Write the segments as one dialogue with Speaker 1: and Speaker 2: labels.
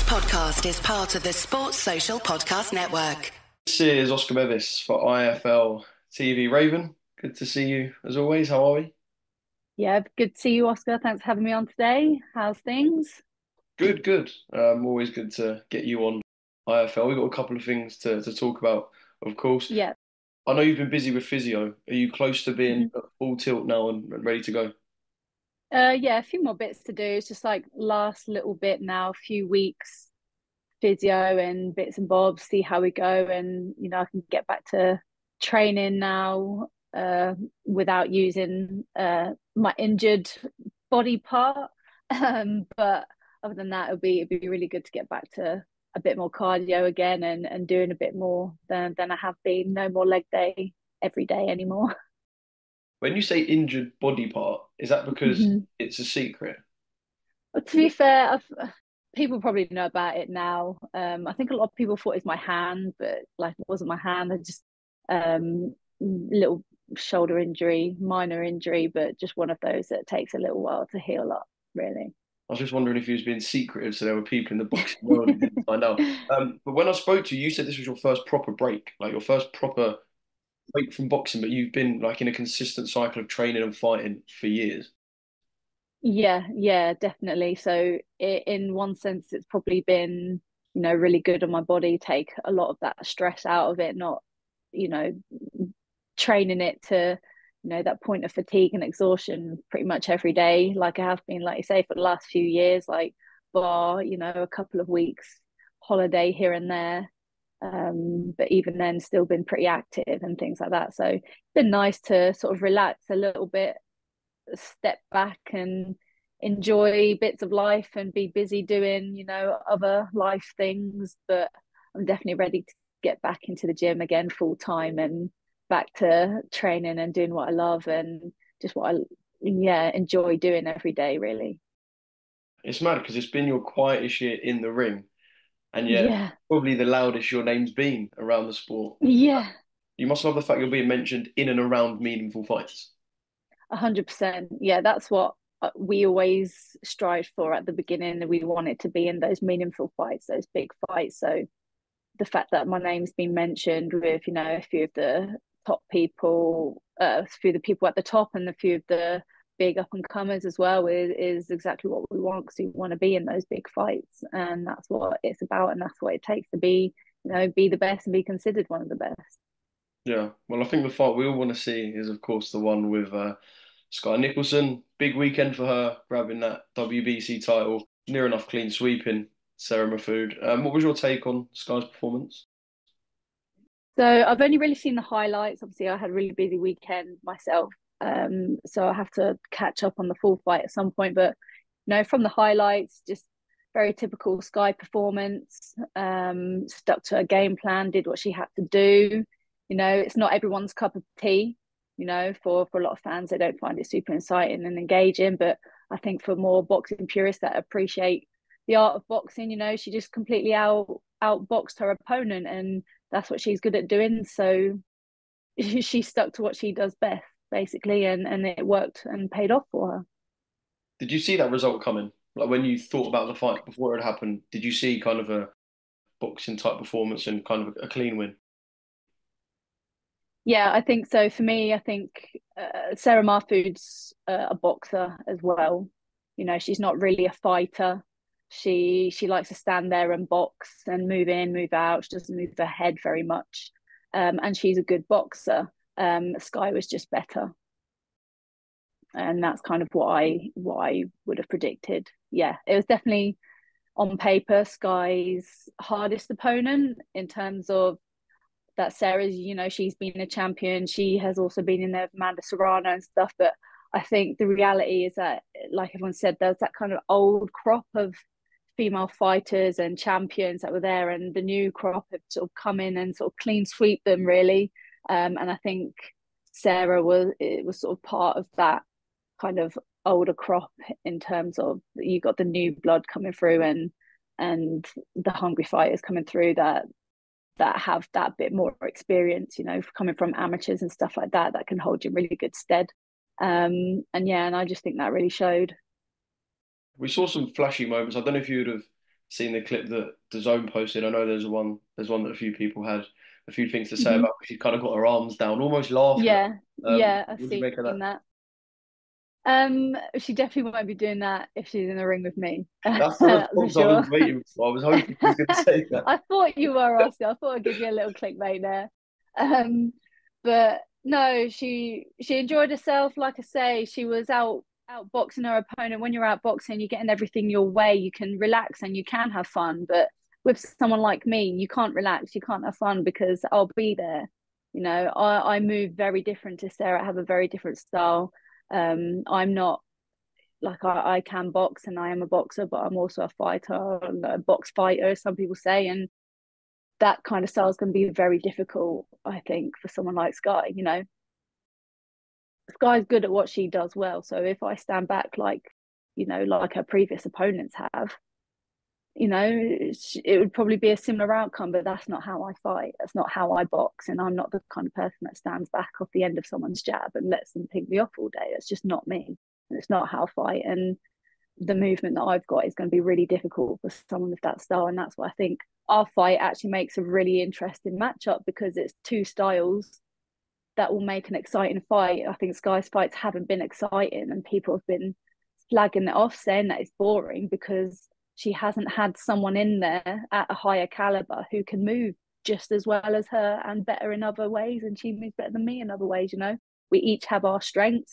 Speaker 1: podcast is part of the Sports Social Podcast Network.
Speaker 2: This is Oscar Bevis for IFL TV Raven. Good to see you as always. How are we?
Speaker 3: Yeah, good to see you, Oscar. Thanks for having me on today. How's things?
Speaker 2: Good, good. Always good to get you on IFL. We've got a couple of things to talk about, of course.
Speaker 3: Yeah.
Speaker 2: I know you've been busy with physio. Are you close to being at full tilt now and ready to go?
Speaker 3: Yeah, a few more bits to do. It's just like last little bit now, a few weeks physio and bits and bobs, see how we go. And, I can get back to training now without using my injured body part. But other than that, it'd be really good to get back to a bit more cardio again and doing a bit more than I have been. No more leg day every day anymore.
Speaker 2: When you say injured body part, is that because
Speaker 3: Mhm.
Speaker 2: it's a secret?
Speaker 3: But to be fair, people probably know about it now. I think a lot of people thought it's my hand, but like it wasn't my hand. I just little shoulder injury, minor injury, but just one of those that takes a little while to heal up, really.
Speaker 2: I was just wondering if you was being secretive, so there were people in the boxing world who didn't find out. But when I spoke to you, you said this was your first proper break, like your first proper break from boxing, but you've been like in a consistent cycle of training and fighting for years.
Speaker 3: Yeah, definitely. So in one sense, it's probably been, really good on my body, take a lot of that stress out of it, not, you know, training it to, that point of fatigue and exhaustion pretty much every day, like I have been, like you say, for the last few years, like bar, a couple of weeks holiday here and there. But even then, still been pretty active and things like that. So it's been nice to sort of relax a little bit, step back and enjoy bits of life and be busy doing, other life things. But I'm definitely ready to get back into the gym again full time and back to training and doing what I love and just what I enjoy doing every day, really.
Speaker 2: It's mad because it's been your quietest year in the ring, and yet
Speaker 3: Yeah.
Speaker 2: probably the loudest your name's been around the sport.
Speaker 3: Yeah.
Speaker 2: You must love the fact you're being mentioned in and around meaningful fights.
Speaker 3: 100%. Yeah, that's what we always strived for at the beginning. We wanted to be in those meaningful fights, those big fights. So the fact that my name's been mentioned with, a few of the top people, a few of the people at the top and a few of the big up and comers as well is exactly what we want, because we want to be in those big fights. And that's what it's about. And that's what it takes to be, be the best and be considered one of the best.
Speaker 2: Yeah, well, I think the fight we all want to see is, of course, the one with Sky Nicholson. Big weekend for her, grabbing that WBC title. Near enough clean sweeping Sarah Mahfood. What was your take on Sky's performance?
Speaker 3: So I've only really seen the highlights. Obviously, I had a really busy weekend myself. So I have to catch up on the full fight at some point. But from the highlights, just very typical Sky performance. Stuck to her game plan, did what she had to do. It's not everyone's cup of tea. For a lot of fans, they don't find it super exciting and engaging. But I think for more boxing purists that appreciate the art of boxing, she just completely outboxed her opponent, and that's what she's good at doing. So she stuck to what she does best, basically, and it worked and paid off for her.
Speaker 2: Did you see that result coming? Like when you thought about the fight before it happened, did you see kind of a boxing type performance and kind of a clean win?
Speaker 3: Yeah, I think so. For me, I think Sarah Mahfood's a boxer as well. She's not really a fighter. She likes to stand there and box and move in, move out. She doesn't move her head very much, and she's a good boxer. Sky was just better, and that's kind of what I would have predicted. Yeah, it was definitely on paper Sky's hardest opponent in terms of that. Sarah's, she's been a champion. She has also been in there with Amanda Serrano and stuff. But I think the reality is that, like everyone said, there's that kind of old crop of female fighters and champions that were there, and the new crop have sort of come in and sort of clean sweep them, really. And I think Sarah was sort of part of that kind of older crop, in terms of you got the new blood coming through and the hungry fighters coming through that have that bit more experience, coming from amateurs and stuff like that can hold you in really good stead. And I just think that really showed.
Speaker 2: We saw some flashy moments. I don't know if you would have seen the clip that the Zone posted. I know there's one that a few people had a few things to say
Speaker 3: Mhm.
Speaker 2: about. She's kind of got her arms down, almost laughing.
Speaker 3: Yeah, I've
Speaker 2: What do you
Speaker 3: seen
Speaker 2: make of that?
Speaker 3: that. She definitely won't be doing that if she's in the ring with me.
Speaker 2: That's the
Speaker 3: For
Speaker 2: response I was
Speaker 3: sure.
Speaker 2: waiting for. I was hoping she was going to say that.
Speaker 3: I thought you were, Oscar. I thought I'd give you a little clickbait there. But no, she enjoyed herself. Like I say, she was out boxing her opponent. When you're out boxing, you're getting everything your way. You can relax and you can have fun. But with someone like me, you can't relax, you can't have fun because I'll be there. You know, I move very different to Sarah. I have a very different style. I'm not like I can box and I am a boxer, but I'm also a fighter, a box fighter, some people say, and that kind of style is going to be very difficult, I think, for someone like Sky. You know, Sky's good at what she does well. So if I stand back like, you know, like her previous opponents have, you know, it would probably be a similar outcome, but that's not how I fight. That's not how I box. And I'm not the kind of person that stands back off the end of someone's jab and lets them pick me off all day. That's just not me. And it's not how I fight. And the movement that I've got is going to be really difficult for someone with that style. And that's why I think our fight actually makes a really interesting matchup because it's two styles that will make an exciting fight. I think Sky's fights haven't been exciting and people have been flagging it off, saying that it's boring because she hasn't had someone in there at a higher caliber who can move just as well as her and better in other ways. And she moves better than me in other ways, you know. We each have our strengths.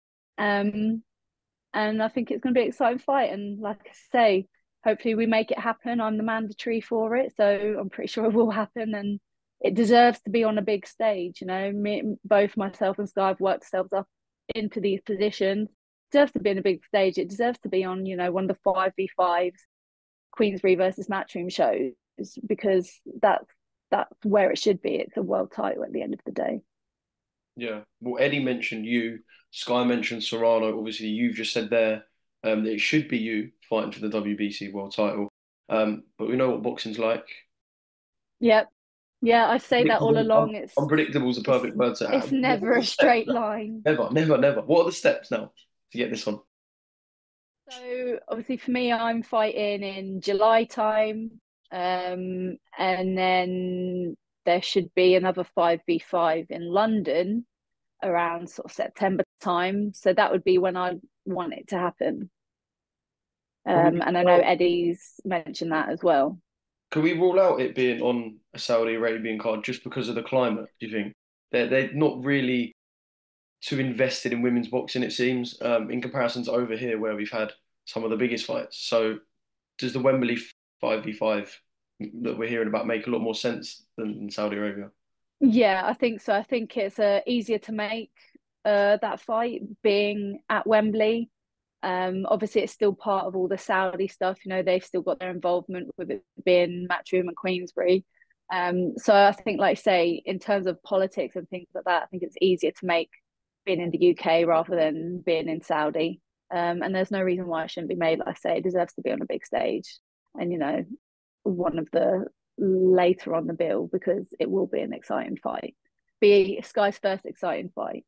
Speaker 3: And I think it's going to be an exciting fight. And like I say, hopefully we make it happen. I'm the mandatory for it, so I'm pretty sure it will happen. And it deserves to be on a big stage. You know, both myself and Sky have worked ourselves up into these positions. It deserves to be on a big stage. It deserves to be on, you know, one of the 5v5s, Queensberry versus Matchroom shows, because that's where it should be. It's a world title at the end of the day.
Speaker 2: Yeah. Well, Eddie mentioned you. Sky mentioned Serrano. Obviously, you've just said there that it should be you fighting for the WBC world title. But we know what boxing's like.
Speaker 3: Yep. Yeah, I say that all along.
Speaker 2: Unpredictable is the
Speaker 3: It's
Speaker 2: perfect word to
Speaker 3: it's
Speaker 2: have. What
Speaker 3: never
Speaker 2: are the
Speaker 3: a
Speaker 2: steps
Speaker 3: straight
Speaker 2: now?
Speaker 3: line.
Speaker 2: Never, never, never. What are the steps now to get this one?
Speaker 3: So obviously for me, I'm fighting in July time, and then there should be another 5v5 in London around sort of September time. So that would be when I want it to happen.
Speaker 2: Can we
Speaker 3: And I
Speaker 2: rule
Speaker 3: know
Speaker 2: out,
Speaker 3: Eddie's mentioned that as well.
Speaker 2: can we rule out it being on a Saudi Arabian card just because of the climate? Do you think they're not really too invested in women's boxing? It seems in comparison to over here where we've had some of the biggest fights. So does the Wembley 5v5 that we're hearing about make a lot more sense than Saudi Arabia?
Speaker 3: Yeah, I think so. I think it's easier to make that fight being at Wembley. Obviously, it's still part of all the Saudi stuff. You know, they've still got their involvement with it being Matchroom and Queensberry. So I think, like I say, in terms of politics and things like that, I think it's easier to make being in the UK rather than being in Saudi. And there's no reason why it shouldn't be made. Like I say, it deserves to be on a big stage. And, you know, one of the later on the bill because it will be an exciting fight. Be Sky's first exciting fight.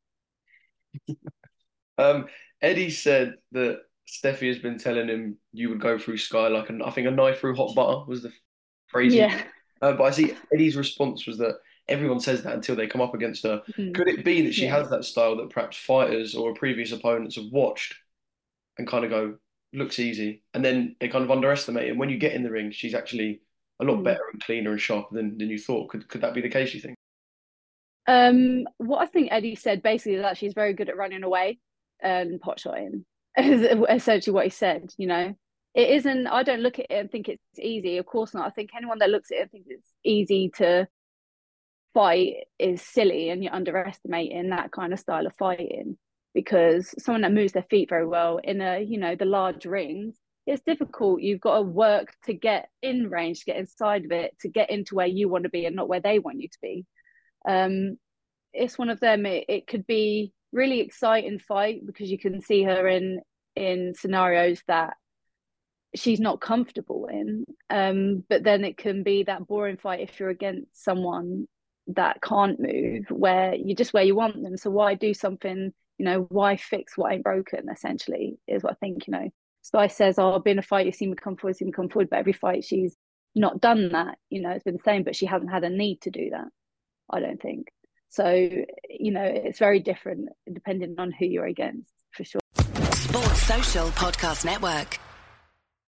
Speaker 2: Um, Eddie said that Steffi has been telling him you would go through Sky like I think a knife through hot butter was the phrase.
Speaker 3: Yeah.
Speaker 2: But I see Eddie's response was that everyone says that until they come up against her.
Speaker 3: Mm.
Speaker 2: Could it be that she
Speaker 3: Yeah.
Speaker 2: has that style that perhaps fighters or previous opponents have watched and kind of go, looks easy, and then they kind of underestimate it. And when you get in the ring, she's actually a lot
Speaker 3: Mm.
Speaker 2: better and cleaner and sharper than you thought. Could that be the case, you think?
Speaker 3: What I think Eddie said basically is that she's very good at running away and pot shotting is essentially what he said, you know. It isn't, I don't look at it and think it's easy. Of course not. I think anyone that looks at it and thinks it's easy to fight is silly and you're underestimating that kind of style of fighting because someone that moves their feet very well in a, you know, the large rings, it's difficult. You've got to work to get in range, to get inside of it, to get into where you want to be and not where they want you to be. It's one of them. It could be really exciting fight because you can see her in scenarios that she's not comfortable in. But then it can be that boring fight if you're against someone that can't move, where you're just where you want them. So why do something? You know, why fix what ain't broken? Essentially, is what I think. You know, Sky says, "Oh, I'll be in a fight, you see me come forward," but every fight she's not done that. It's been the same, but she hasn't had a need to do that, I don't think. So, it's very different depending on who you're against, for sure.
Speaker 1: Sports Social Podcast Network.